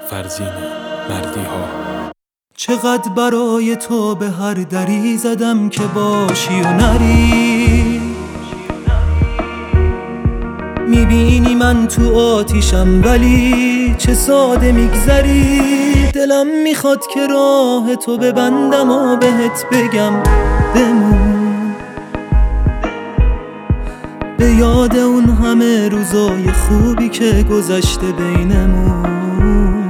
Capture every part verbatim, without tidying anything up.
فرزین مردی ها. چقدر برای تو به هر دری زدم که باشی و نری، میبینی من تو آتیشم ولی چه ساده میگذری. دلم میخواد که راه تو ببندم و بهت بگم بمون، به یاد اون همه روزای خوبی که گذشته بینمون.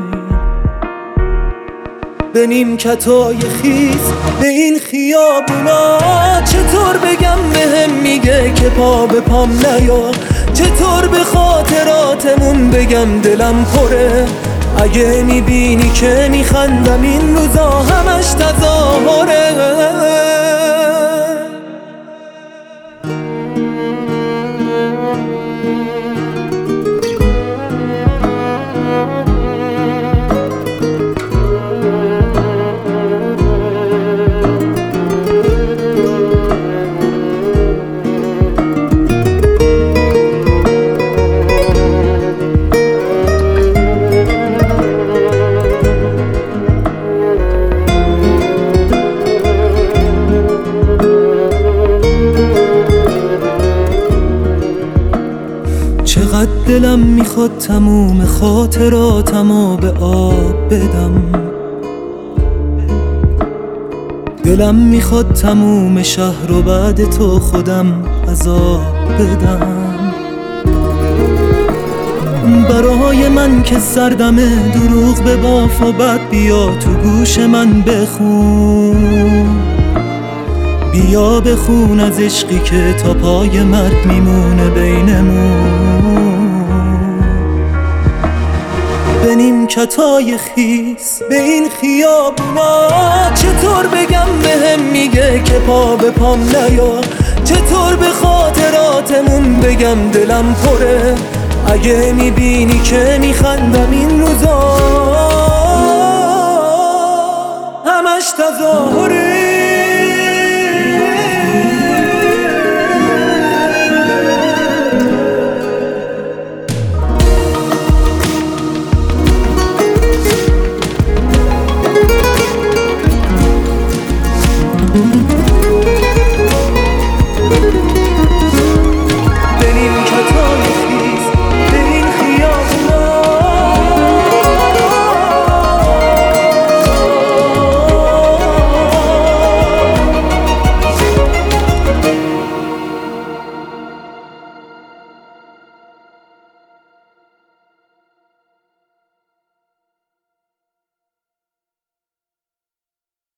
به نیمکتای خیس به این خیابونا چطور بگم بهم میگه که پا به پام نیا، چطور به خاطراتمون بگم دلم پره. اگه میبینی که میخندم این روزا همش تظاهره. چقدر دلم میخواد تموم خاطراتمو به آب بدم، دلم میخواد تموم شهر و بعد تو خودم عذاب بدم. برای من که سردمه دروغ به باف و بعد بیا تو گوش من بخون، بیا بخون از عشقی که تا پای مرگ میمونه بینمون. به نیمکتای خیس به این خیابونا چطور بگم بهم میگه که پا به پام نیا، چطور به خاطراتمون بگم دلم پره. اگه میبینی که میخندم این روزا همش تظاهره.